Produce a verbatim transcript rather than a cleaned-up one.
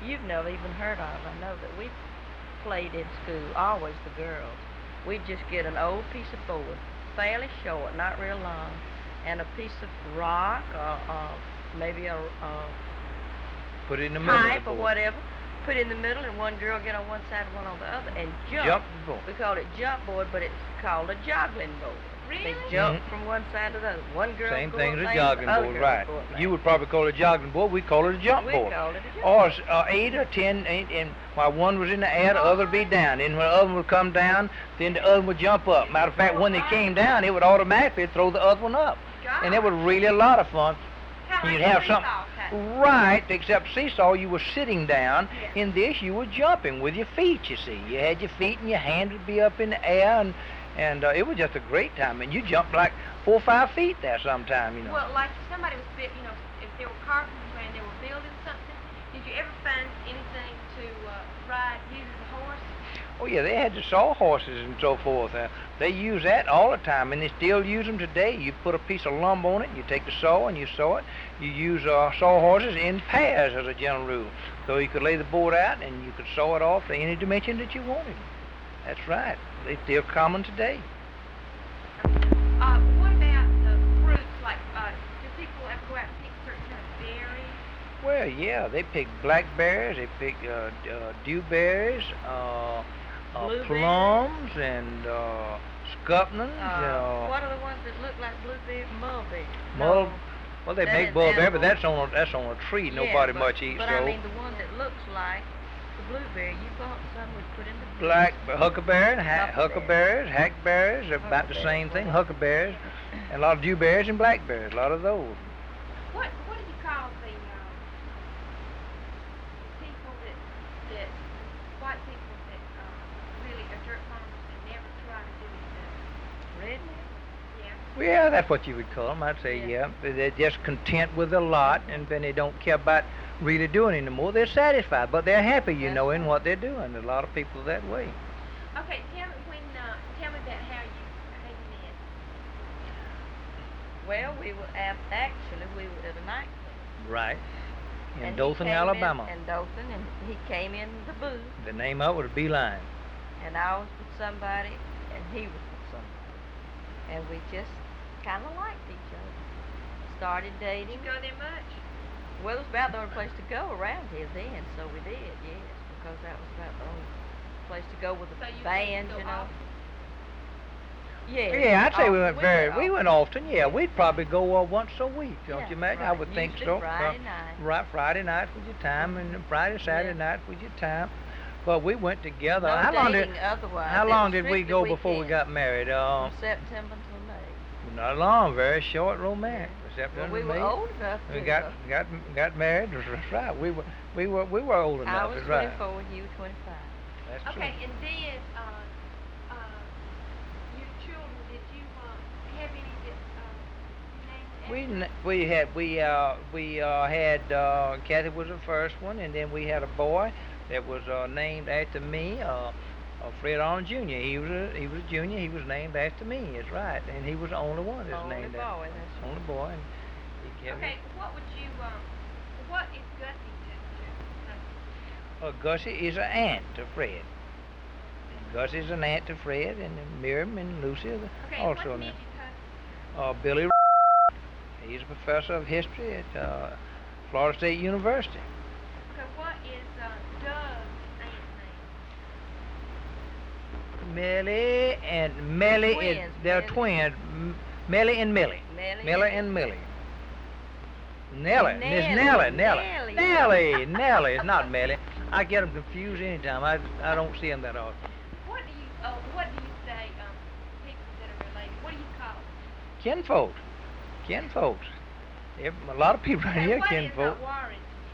you've never even heard of. I know that we played in school, always the girls. We'd just get an old piece of board, fairly short, not real long, and a piece of rock or uh, maybe a, a Put it in the middle of the pipe or board. whatever. Put it in the middle, and one girl get on one side, one on the other, and jump. Jump board. We called it jump board, but it's called a joggling board. Really? They jump Mhm. from one side to the other. One girl Same go thing up as a lane, jogging the other board, girl right. go up You lane. would probably call it a jogging board. We call it a jump We board. called it a jump Or board. uh, eight or ten, eight, and while one was in the air, the other would be down. Then when the other one would come down, then the other one would jump up. Matter of fact, when they came down, it would automatically throw the other one up. And it was really a lot of fun. Kind of You'd like have a something. seesaw kind. Right, except seesaw, you were sitting down. Yeah. In this, you were jumping with your feet, you see. You had your feet and your hand would be up in the air, and, and uh, it was just a great time. And you jumped like four or five feet there sometime, you know. Well, like if somebody was, built, you know, if there were carpenters and they were building something, did you ever find anything to uh, ride, use as a horse? Oh, yeah, they had the sawhorses and so forth. Uh, they use that all the time, and they still use them today. You put a piece of lumber on it, you take the saw and you saw it. You use uh, sawhorses in pairs as a general rule. So you could lay the board out and you could saw it off to any dimension that you wanted. That's right. They're still common today. Uh, what about the fruits? Like, uh, do people ever go out and pick certain kind of berries? Well, yeah, they pick blackberries, they pick uh, d- uh, dewberries, uh, uh, Blueberries. plums, and uh, scuppernons. Uh, uh, what are the ones that look like blueberry? Mulberry. Mul- No. Well, they That make is mulberry, edible. but that's on a, that's on a tree. Yeah, Nobody but, much eats. But so I mean the one that looks like the blueberry. You bought some we put in the black huckleberry, ha- Huckleberry. huckleberries, hackberries are about the Huckleberry, same thing. well. Huckleberries, and a lot of dewberries and blackberries. A lot of those. What What do you call the um, people that that white people that um, really are dirt farmers and never try to do anything? redneck. Yeah. Well, yeah, that's what you would call them. I'd say, yeah. Yeah. They're just content with a lot, and then they don't care about really doing anymore. They're satisfied, but they're happy, you That's know, in right. what they're doing. There's a lot of people that way. Okay, tell me when. Uh, tell me about how you how you met. Well, we were at, actually we were at a nightclub. Right. In And he Dothan, came in- Alabama. In Dothan, and he came in the booth, The name of it was Beeline. and I was with somebody, and he was with somebody, and we just kind of liked each other. Started Did dating. you go there much? Well, it was about the only place to go around here then, so we did, yes, because that was about the only place to go with So a you band, go you know. often? Yeah. Yeah, I'd say we often. went very, we went often. often, yeah. We'd probably go uh, once a week, don't Yeah, you imagine? I right. would think Usually so. Friday Uh, night. Right, Friday night was your time, and Friday, Saturday Yeah. night was your time. But we went together. No how long did dating otherwise. How It long was did we strictly go before we weekends. got married? Uh, From September until May. not long, very short romance. Except Well, under we were me. old enough We to, got uh, got got married. That's right. We were we were we were old I enough. was That's right. twenty-four and you were twenty-five. That's true. Okay, and then uh, uh, your children. Did you uh, have any that uh, you named? We after? n- we had we uh we uh had uh Kathy was the first one, and then we had a boy that was uh, named after me. Uh, uh, Fred Arnold Junior He was a he was a junior. He was named after me. That's right, and he was the only one that's Only named boy, after that's only right. boy. And he kept Okay, what would you um, what is Gussie to, to Uh, Gussie is an aunt to Fred. Gussie is an aunt to Fred, and then Miriam and Lucy are the- Okay, also what's an aunt. Midget Uh, Billy. He's a professor of history at uh, Florida State University. Okay, what is uh, Doug's aunt's name? Millie and Millie is Twins, they're Millie. twins. M- Millie and Millie. Millie. Millie and Millie. Nellie. Miss Nellie, Nellie. Nellie. Nellie. Nellie. Nellie. It's not Millie. I get them confused anytime. I I don't see them that often. What do you uh, what do you say um, people that are related? What do you call them? Kinfolks. Kinfolks. Ev- A lot of people around Okay, here what is uh, kinfolks. Warren